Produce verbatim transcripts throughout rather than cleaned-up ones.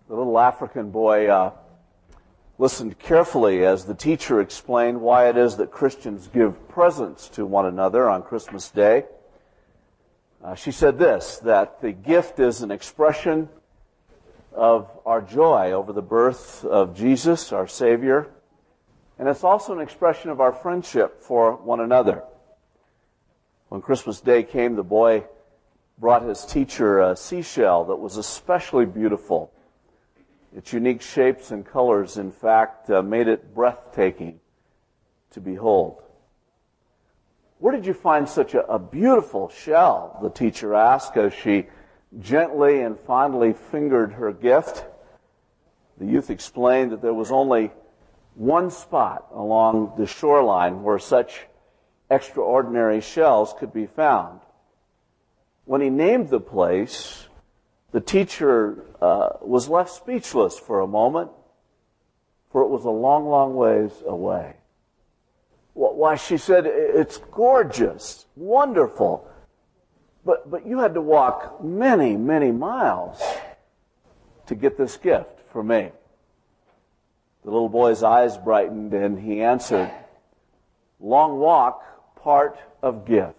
The little African boy uh, listened carefully as the teacher explained why it is that Christians give presents to one another on Christmas Day. Uh, she said this, that the gift is an expression of our joy over the birth of Jesus, our Savior, and it's also an expression of our friendship for one another. When Christmas Day came, the boy brought his teacher a seashell that was especially beautiful. Its unique shapes and colors, in fact, uh, made it breathtaking to behold. "Where did you find such a, a beautiful shell?" the teacher asked as she gently and fondly fingered her gift. The youth explained that there was only one spot along the shoreline where such extraordinary shells could be found. When he named the place, the teacher uh, was left speechless for a moment, for it was a long, long ways away. Why, she said, "It's gorgeous, wonderful, but but you had to walk many, many miles to get this gift for me." The little boy's eyes brightened and he answered, "Long walk, part of gift."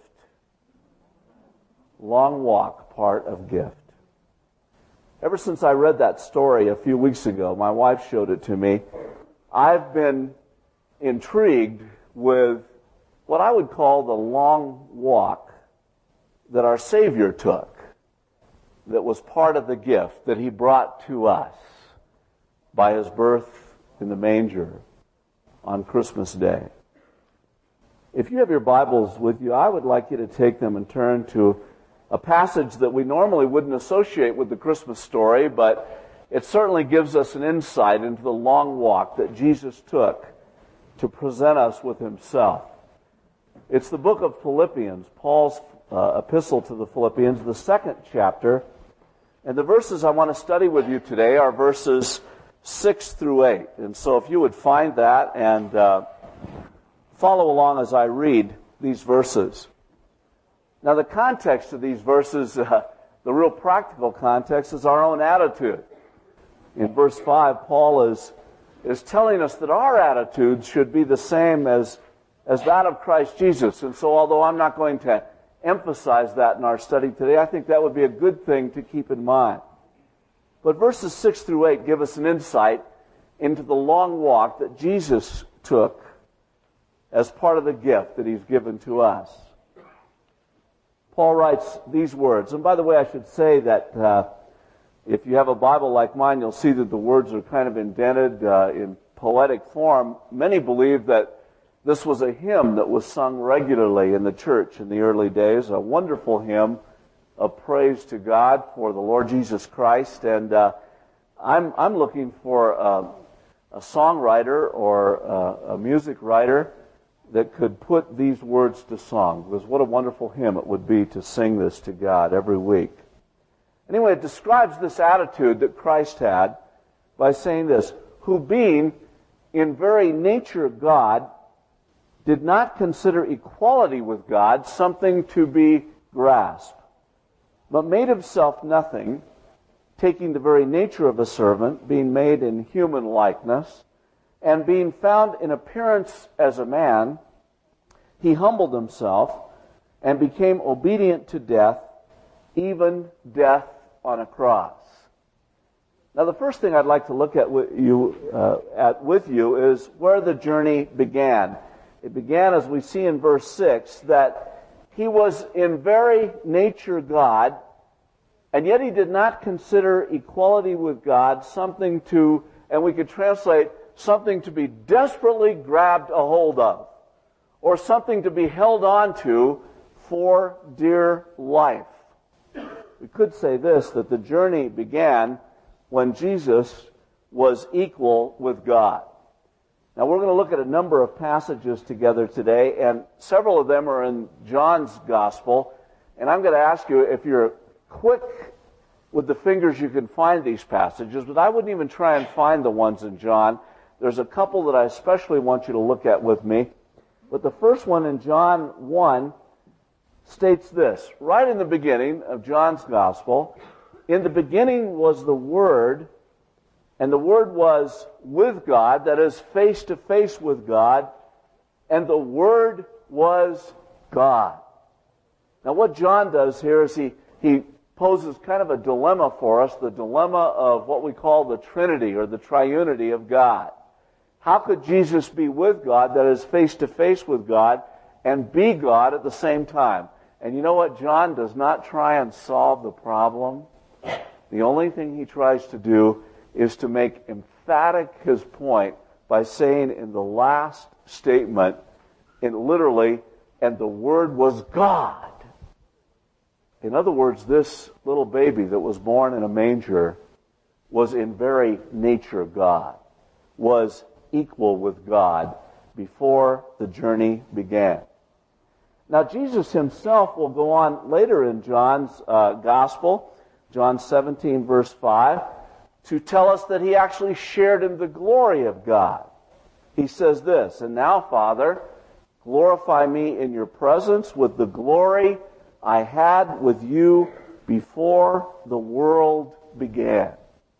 Long walk, part of gift. Ever since I read that story a few weeks ago, my wife showed it to me, I've been intrigued with what I would call the long walk that our Savior took, that was part of the gift that He brought to us by His birth in the manger on Christmas Day. If you have your Bibles with you, I would like you to take them and turn to a passage that we normally wouldn't associate with the Christmas story, but it certainly gives us an insight into the long walk that Jesus took to present us with Himself. It's the book of Philippians, Paul's uh, epistle to the Philippians, the second chapter. And the verses I want to study with you today are verses six through eight. And so if you would find that and uh, follow along as I read these verses. Now, the context of these verses, uh, the real practical context, is our own attitude. In verse five, Paul is, is telling us that our attitudes should be the same as, as that of Christ Jesus. And so, although I'm not going to emphasize that in our study today, I think that would be a good thing to keep in mind. But verses six through eight give us an insight into the long walk that Jesus took as part of the gift that He's given to us. Paul writes these words, and by the way, I should say that uh, if you have a Bible like mine, you'll see that the words are kind of indented uh, in poetic form. Many believe that this was a hymn that was sung regularly in the church in the early days, a wonderful hymn of praise to God for the Lord Jesus Christ. And uh, I'm, I'm looking for uh, a songwriter or uh, a music writer that could put these words to song, because what a wonderful hymn it would be to sing this to God every week. Anyway, it describes this attitude that Christ had by saying this, who being in very nature God, did not consider equality with God something to be grasped, but made Himself nothing, taking the very nature of a servant, being made in human likeness, and being found in appearance as a man, He humbled Himself and became obedient to death, even death on a cross. Now, the first thing I'd like to look at with you, uh, at with you is where the journey began. It began, as we see in verse six, that He was in very nature God, and yet He did not consider equality with God something to, and we could translate, something to be desperately grabbed a hold of, or something to be held on to for dear life. We could say this, that the journey began when Jesus was equal with God. Now, we're going to look at a number of passages together today, and several of them are in John's Gospel, and I'm going to ask you, if you're quick with the fingers, you can find these passages, but I wouldn't even try and find the ones in John. There's a couple that I especially want you to look at with me. But the first one in John one states this, right in the beginning of John's Gospel, "In the beginning was the Word, And the Word was with God, that is, face to face with God, and the Word was God. Now what John does here is he, he poses kind of a dilemma for us, the dilemma of what we call the Trinity or the triunity of God. How could Jesus be with God, that is, face to face with God, and be God at the same time? And you know what? John does not try and solve the problem. The only thing he tries to do is to make emphatic his point by saying in the last statement, in literally, and the Word was God. In other words, this little baby that was born in a manger was in very nature God, was equal with God before the journey began. Now, Jesus himself will go on later in John's uh, Gospel, John seventeen, verse five, to tell us that he actually shared in the glory of God. He says this, "And now, Father, glorify me in your presence with the glory I had with you before the world began."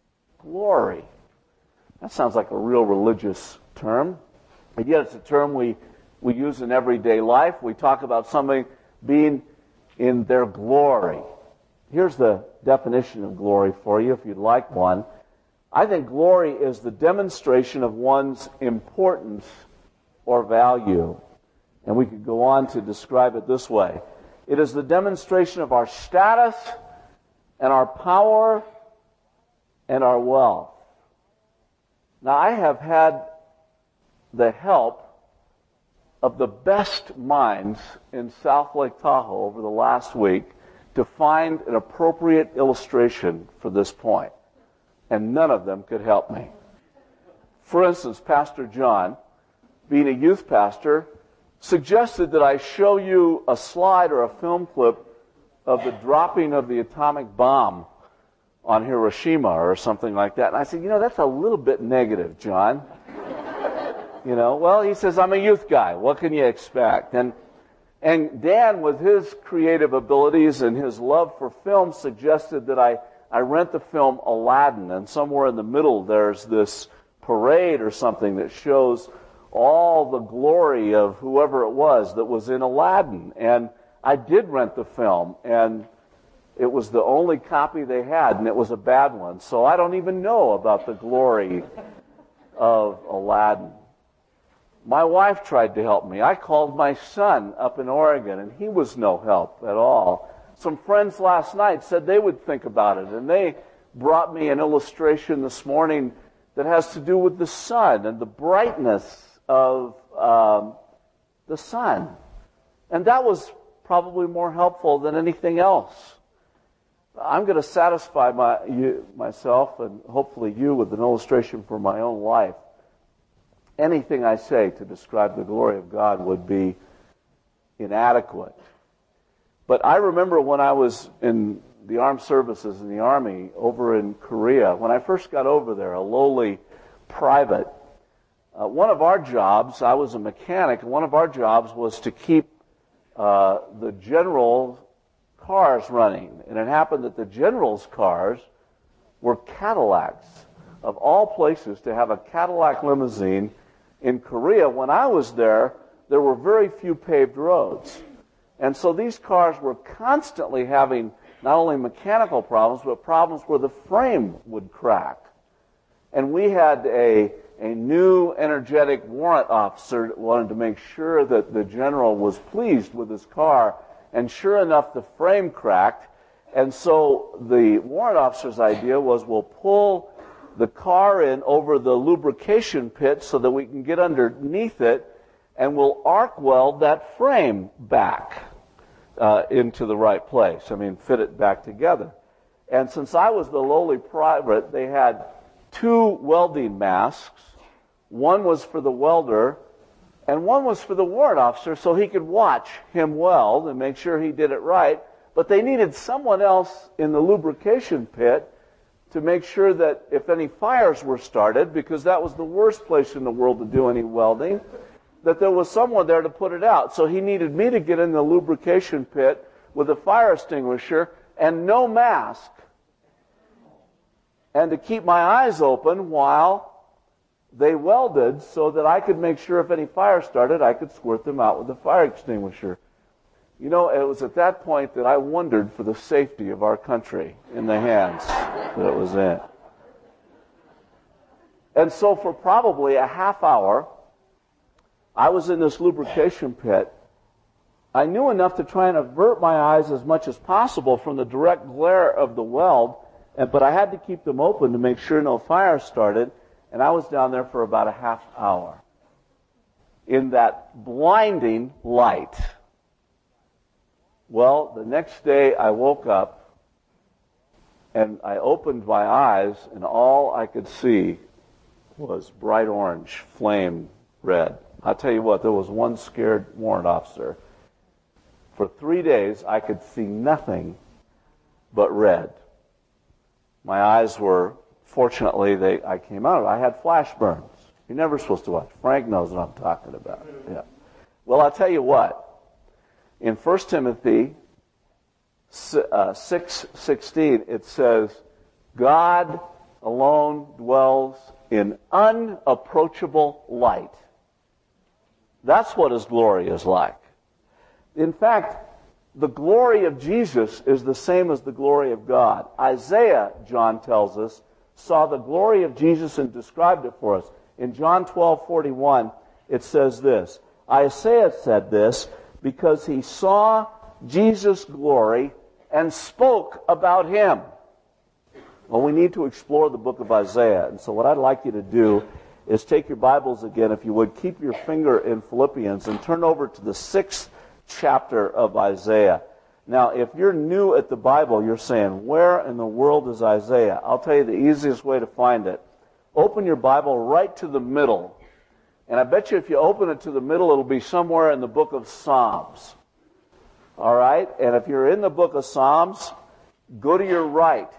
Glory. That sounds like a real religious term. And yet it's a term we, we use in everyday life. We talk about somebody being in their glory. Here's the definition of glory for you, if you'd like one. I think glory is the demonstration of one's importance or value. And we could go on to describe it this way. It is the demonstration of our status and our power and our wealth. Now, I have had the help of the best minds in South Lake Tahoe over the last week to find an appropriate illustration for this point. And none of them could help me. For instance, Pastor John, being a youth pastor, suggested that I show you a slide or a film clip of the dropping of the atomic bomb on Hiroshima or something like that. And I said, you know, that's a little bit negative, John. You know, well, he says, I'm a youth guy. What can you expect? And and Dan, with his creative abilities and his love for film, suggested that I, I rent the film Aladdin. And somewhere in the middle there's this parade or something that shows all the glory of whoever it was that was in Aladdin. And I did rent the film, and it was the only copy they had, and it was a bad one. So I don't even know about the glory of Aladdin. My wife tried to help me. I called my son up in Oregon, and he was no help at all. Some friends last night said they would think about it, and they brought me an illustration this morning that has to do with the sun and the brightness of um, the sun. And that was probably more helpful than anything else. I'm going to satisfy my, you, myself and hopefully you with an illustration for my own life. Anything I say to describe the glory of God would be inadequate. But I remember when I was in the armed services in the Army over in Korea, when I first got over there, a lowly private, uh, one of our jobs, I was a mechanic, and one of our jobs was to keep uh, the general cars running. And it happened that the general's cars were Cadillacs. Of all places, to have a Cadillac limousine in Korea, when I was there, there were very few paved roads. And so these cars were constantly having not only mechanical problems, but problems where the frame would crack. And we had a, a new energetic warrant officer that wanted to make sure that the general was pleased with his car. And sure enough, the frame cracked. And so the warrant officer's idea was, we'll pull the car in over the lubrication pit so that we can get underneath it, and we'll arc weld that frame back uh, into the right place. I mean, fit it back together. And since I was the lowly private, they had two welding masks. One was for the welder, and one was for the warrant officer so he could watch him weld and make sure he did it right. But they needed someone else in the lubrication pit to make sure that if any fires were started, because that was the worst place in the world to do any welding, that there was someone there to put it out. So he needed me to get in the lubrication pit with a fire extinguisher and no mask. and to keep my eyes open while they welded so that I could make sure if any fire started, I could squirt them out with a fire extinguisher. You know, it was at that point that I wondered for the safety of our country in the hands that it was in. And so for probably a half hour, I was in this lubrication pit. I knew enough to try and avert my eyes as much as possible from the direct glare of the weld, but I had to keep them open to make sure no fire started, and I was down there for about a half hour in that blinding light. Well, the next day I woke up and I opened my eyes, and all I could see was bright orange, flame red. I'll tell you what, there was one scared warrant officer. For three days, I could see nothing but red. My eyes were, fortunately, they I came out of it. I had flash burns. You're never supposed to watch. Frank knows what I'm talking about. Yeah. Well, I'll tell you what. In First Timothy six sixteen, it says, God alone dwells in unapproachable light. That's what His glory is like. In fact, the glory of Jesus is the same as the glory of God. Isaiah, John tells us, saw the glory of Jesus and described it for us. In John twelve forty-one, it says this, Isaiah said this because he saw Jesus' glory and spoke about Him. Well, we need to explore the book of Isaiah. And so what I'd like you to do is take your Bibles again, if you would, keep your finger in Philippians and turn over to the sixth chapter of Isaiah. Now, if you're new at the Bible, you're saying, where in the world is Isaiah? I'll tell you the easiest way to find it. Open your Bible right to the middle. And I bet you if you open it to the middle, it'll be somewhere in the book of Psalms. All right? And if you're in the book of Psalms, go to your right.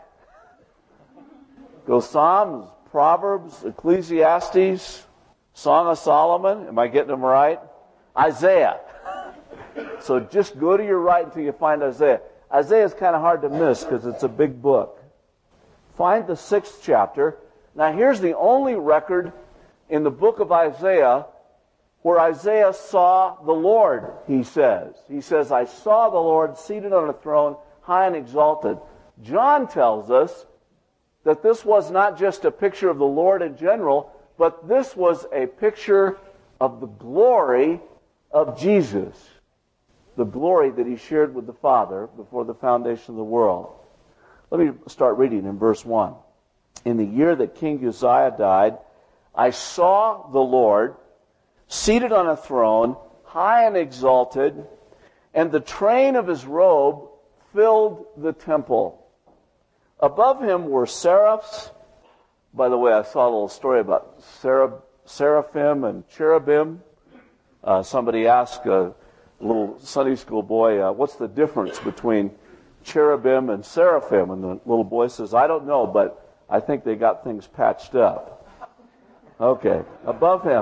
Go Psalms, Proverbs, Ecclesiastes, Song of Solomon. Am I getting them right? Isaiah. So just go to your right until you find Isaiah. Isaiah is kind of hard to miss because it's a big book. Find the sixth chapter. Now here's the only record in the book of Isaiah where Isaiah saw the Lord, he says. He says, I saw the Lord seated on a throne, high and exalted. John tells us that this was not just a picture of the Lord in general, but this was a picture of the glory of Jesus. The glory that He shared with the Father before the foundation of the world. Let me start reading in verse one. In the year that King Uzziah died, I saw the Lord seated on a throne, high and exalted, and the train of His robe filled the temple. Above Him were seraphs. By the way, I saw a little story about seraph, seraphim and cherubim. Uh, somebody asked a little Sunday school boy, uh, what's the difference between cherubim and seraphim? And the little boy says, I don't know, but I think they got things patched up. Okay, above Him.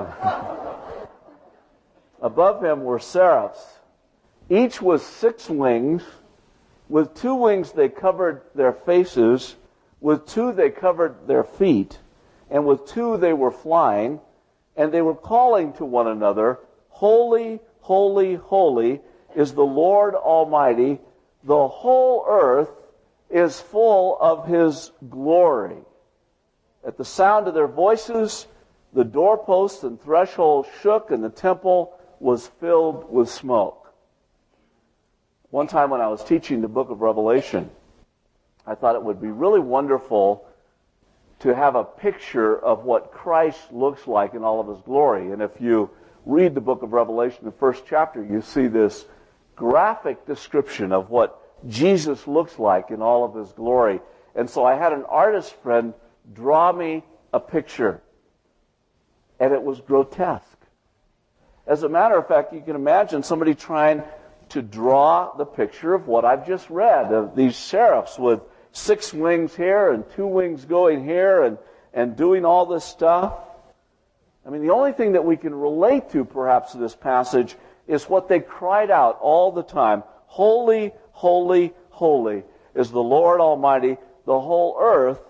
Above Him were seraphs. Each was six wings. With two wings they covered their faces. With two they covered their feet. And with two they were flying. And they were calling to one another, Holy, holy, holy is the Lord Almighty. The whole earth is full of His glory. At the sound of their voices, the doorposts and thresholds shook, and the temple was filled with smoke. One time when I was teaching the book of Revelation, I thought it would be really wonderful to have a picture of what Christ looks like in all of His glory. And if you read the book of Revelation, the first chapter, you see this graphic description of what Jesus looks like in all of His glory. And so I had an artist friend draw me a picture. And it was grotesque. As a matter of fact, you can imagine somebody trying to draw the picture of what I've just read, of these seraphs with six wings here and two wings going here and, and doing all this stuff. I mean, the only thing that we can relate to, perhaps, to this passage is what they cried out all the time. Holy, holy, holy is the Lord Almighty. The whole earth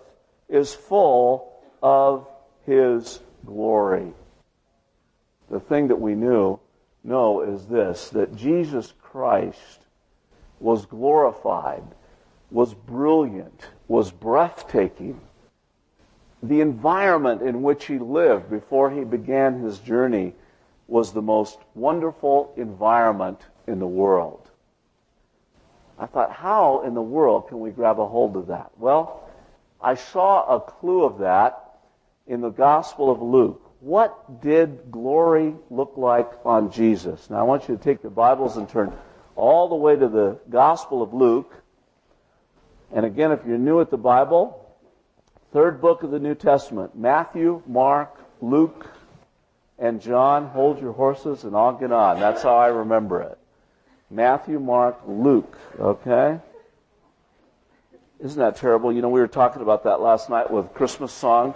is full of His glory. The thing that we knew, know is this, that Jesus Christ was glorified, was brilliant, was breathtaking. The environment in which He lived before He began His journey was the most wonderful environment in the world. I thought, how in the world can we grab a hold of that? Well, I saw a clue of that in the Gospel of Luke. What did glory look like on Jesus? Now I want you to take your Bibles and turn all the way to the Gospel of Luke. And again, if you're new at the Bible, third book of the New Testament, Matthew, Mark, Luke, and John. Hold your horses and I'll get on. That's how I remember it. Matthew, Mark, Luke. Okay? Isn't that terrible? You know, we were talking about that last night with Christmas songs.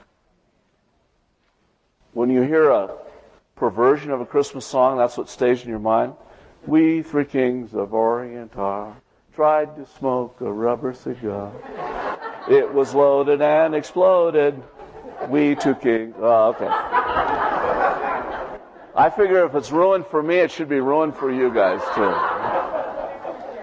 When you hear a perversion of a Christmas song, that's what stays in your mind. We three kings of Orient are tried to smoke a rubber cigar. It was loaded and exploded. We two kings. Oh, okay. I figure if it's ruined for me, it should be ruined for you guys too.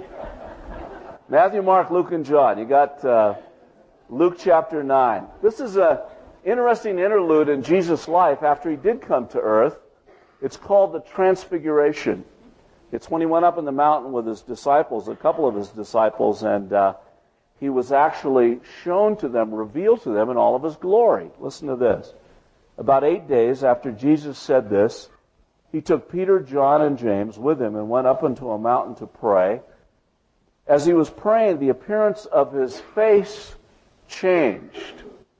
Matthew, Mark, Luke, and John. You got uh, Luke chapter nine. This is a interesting interlude in Jesus' life after He did come to earth. It's called the Transfiguration. It's when He went up in the mountain with His disciples, a couple of His disciples, and uh, He was actually shown to them, revealed to them in all of His glory. Listen to this. About eight days after Jesus said this, He took Peter, John, and James with Him and went up into a mountain to pray. As He was praying, the appearance of His face changed,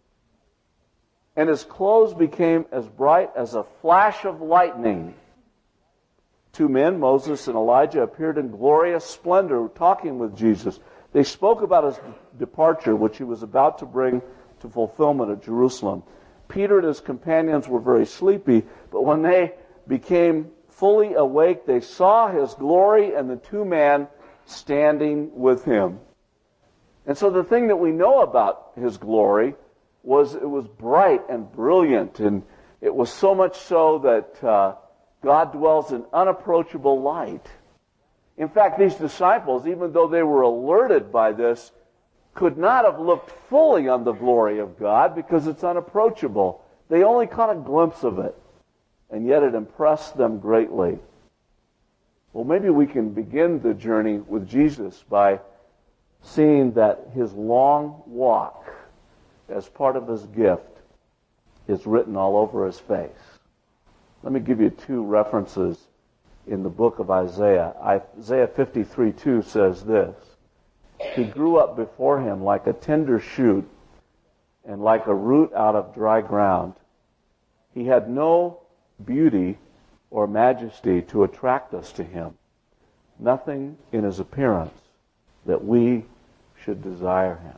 and His clothes became as bright as a flash of lightning. Two men, Moses and Elijah, appeared in glorious splendor talking with Jesus. They spoke about His departure, which He was about to bring to fulfillment at Jerusalem. Peter and his companions were very sleepy, but when they became fully awake, they saw His glory and the two men standing with Him. And so the thing that we know about His glory was it was bright and brilliant, and it was so much so that uh, God dwells in unapproachable light. In fact, these disciples, even though they were alerted by this, could not have looked fully on the glory of God because it's unapproachable. They only caught a glimpse of it, and yet it impressed them greatly. Well, maybe we can begin the journey with Jesus by seeing that His long walk, as part of His gift, is written all over His face. Let me give you two references in the book of Isaiah. Isaiah fifty-three two says this, He grew up before Him like a tender shoot and like a root out of dry ground. He had no beauty or majesty to attract us to Him, nothing in His appearance that we should desire Him.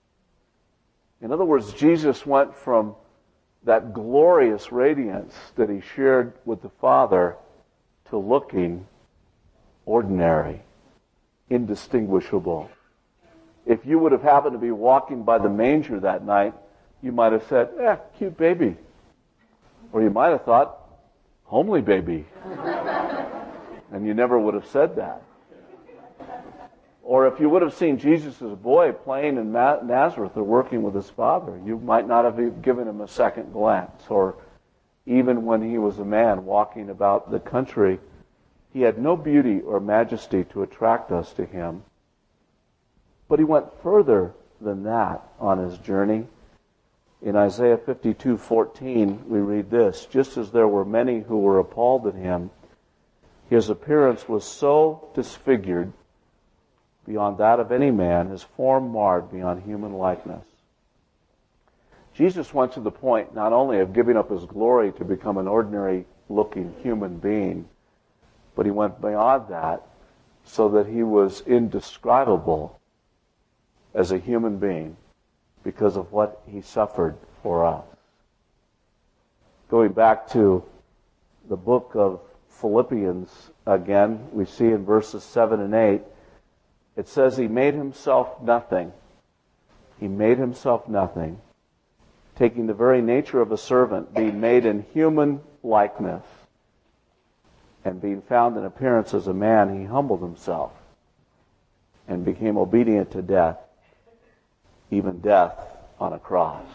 In other words, Jesus went from that glorious radiance that He shared with the Father to looking ordinary, indistinguishable. If you would have happened to be walking by the manger that night, you might have said, eh, cute baby. Or you might have thought, homely baby. And you never would have said that. Or if you would have seen Jesus as a boy playing in Nazareth or working with His Father, you might not have given Him a second glance. Or even when He was a man walking about the country, He had no beauty or majesty to attract us to Him. But He went further than that on His journey. In Isaiah fifty-two fourteen, we read this, Just as there were many who were appalled at Him, His appearance was so disfigured beyond that of any man, His form marred beyond human likeness. Jesus went to the point not only of giving up His glory to become an ordinary-looking human being, but He went beyond that so that He was indescribable as a human being because of what He suffered for us. Going back to the book of Philippians again, we see in verses seven and eight, it says He made Himself nothing, He made himself nothing, taking the very nature of a servant, being made in human likeness, and being found in appearance as a man, he humbled himself and became obedient to death, even death on a cross.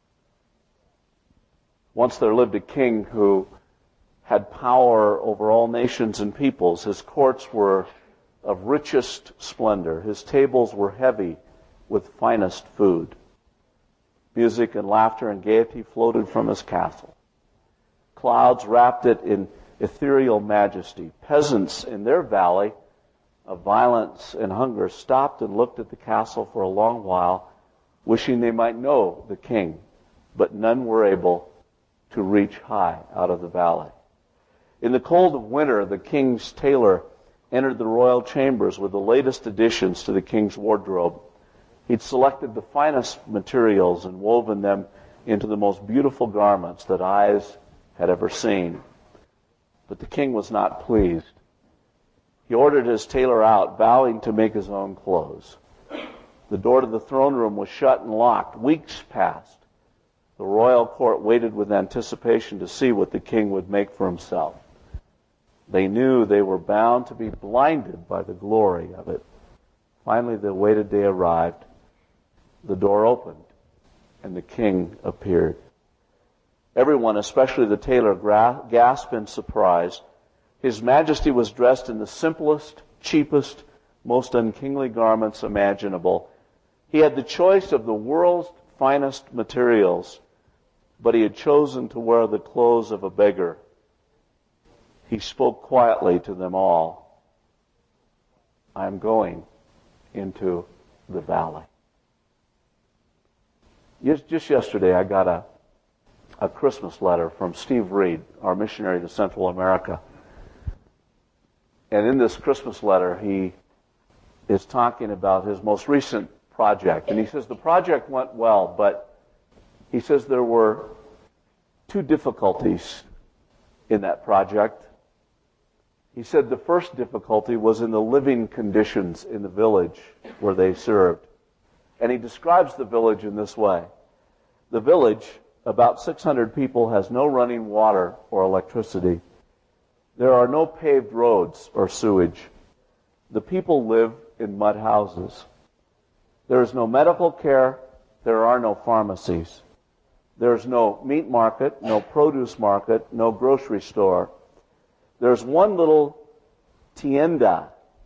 Once there lived a king who had power over all nations and peoples. His courts were of richest splendor. His tables were heavy with finest food. Music and laughter and gaiety floated from his castle. Clouds wrapped it in ethereal majesty. Peasants in their valley of violence and hunger stopped and looked at the castle for a long while, wishing they might know the king, but none were able to reach high out of the valley. In the cold of winter, the king's tailor entered the royal chambers with the latest additions to the king's wardrobe. He'd selected the finest materials and woven them into the most beautiful garments that eyes had ever seen. But the king was not pleased. He ordered his tailor out, vowing to make his own clothes. The door to the throne room was shut and locked. Weeks passed. The royal court waited with anticipation to see what the king would make for himself. They knew they were bound to be blinded by the glory of it. Finally, the awaited day arrived. The door opened, and the king appeared. Everyone, especially the tailor, gra- gasped in surprise. His Majesty was dressed in the simplest, cheapest, most unkingly garments imaginable. He had the choice of the world's finest materials, but he had chosen to wear the clothes of a beggar. He spoke quietly to them all. I am going into the valley. Just yesterday, I got a, a Christmas letter from Steve Reed, our missionary to Central America. And in this Christmas letter, he is talking about his most recent project. And he says the project went well, but he says there were two difficulties in that project. He said the first difficulty was in the living conditions in the village where they served. And he describes the village in this way. The village, about six hundred people, has no running water or electricity. There are no paved roads or sewage. The people live in mud houses. There is no medical care. There are no pharmacies. There is no meat market, no produce market, no grocery store. There's one little tienda,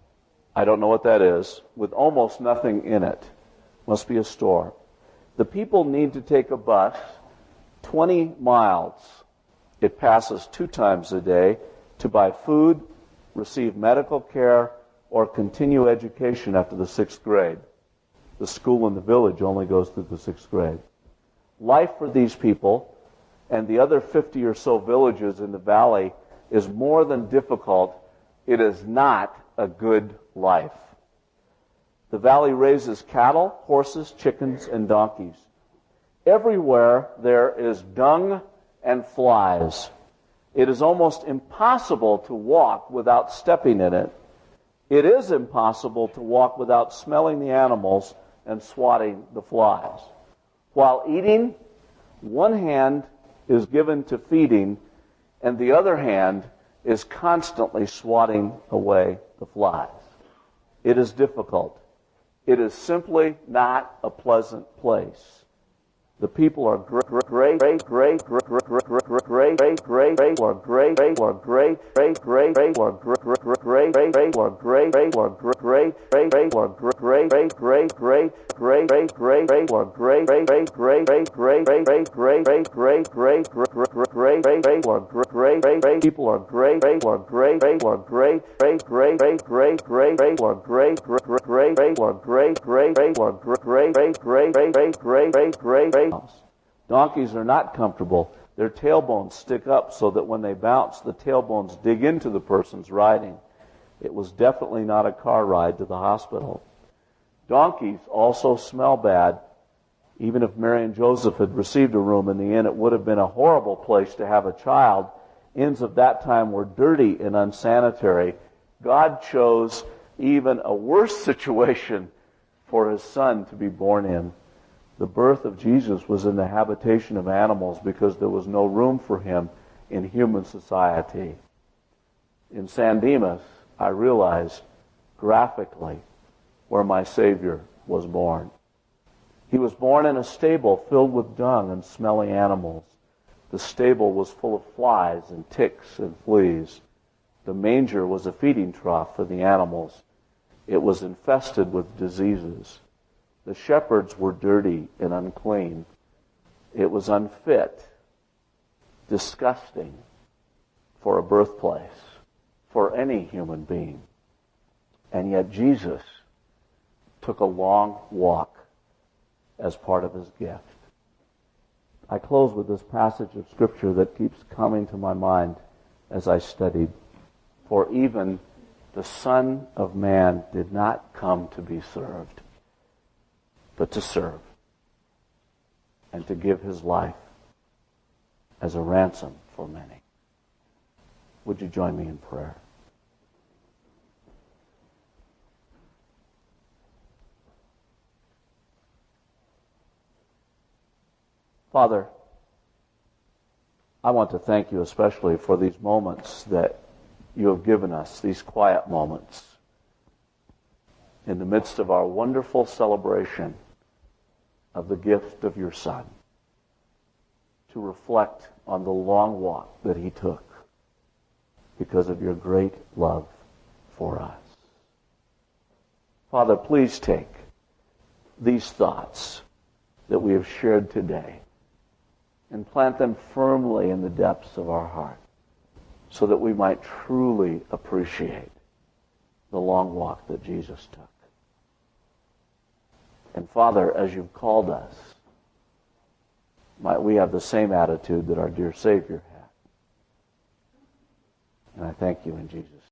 I don't know what that is, with almost nothing in it. Must be a store. The people need to take a bus twenty miles. It passes two times a day to buy food, receive medical care, or continue education after the sixth grade. The school in the village only goes through the sixth grade. Life for these people and the other fifty or so villages in the valley is more than difficult. It is not a good life. The valley raises cattle, horses, chickens, and donkeys. Everywhere there is dung and flies. It is almost impossible to walk without stepping in it. It is impossible to walk without smelling the animals and swatting the flies. While eating, one hand is given to feeding, and the other hand is constantly swatting away the flies. It is difficult. It is simply not a pleasant place. The people are great, great, great, great, great, great, great, great, great, or great, or great, great, great, or great, great, great, or great, great, or great, great, or great, great, great, great, great, great, great, or great, great, great, great, great, great, great, great, great, great, great, great, or great, great, people are great, or great, or great, great, great, great, great, great, or great, great, great, or great, great, or great, great, great, great, great, great. Donkeys are not comfortable. Their tailbones stick up so that when they bounce, the tailbones dig into the person's riding. It was definitely not a car ride to the hospital. Donkeys also smell bad. Even if Mary and Joseph had received a room in the inn, it would have been a horrible place to have a child. Inns of that time were dirty and unsanitary. God chose even a worse situation for his son to be born in. The birth of Jesus was in the habitation of animals because there was no room for him in human society. In San Dimas, I realized graphically where my Savior was born. He was born in a stable filled with dung and smelly animals. The stable was full of flies and ticks and fleas. The manger was a feeding trough for the animals. It was infested with diseases. The shepherds were dirty and unclean. It was unfit, disgusting for a birthplace, for any human being. And yet Jesus took a long walk as part of his gift. I close with this passage of Scripture that keeps coming to my mind as I studied. For even the Son of Man did not come to be served, but to serve and to give his life as a ransom for many. Would you join me in prayer? Father, I want to thank you especially for these moments that you have given us, these quiet moments in the midst of our wonderful celebration of the gift of your Son, to reflect on the long walk that he took because of your great love for us. Father, please take these thoughts that we have shared today and plant them firmly in the depths of our heart so that we might truly appreciate the long walk that Jesus took. And Father, as you've called us, might we have the same attitude that our dear Savior had. And I thank you in Jesus'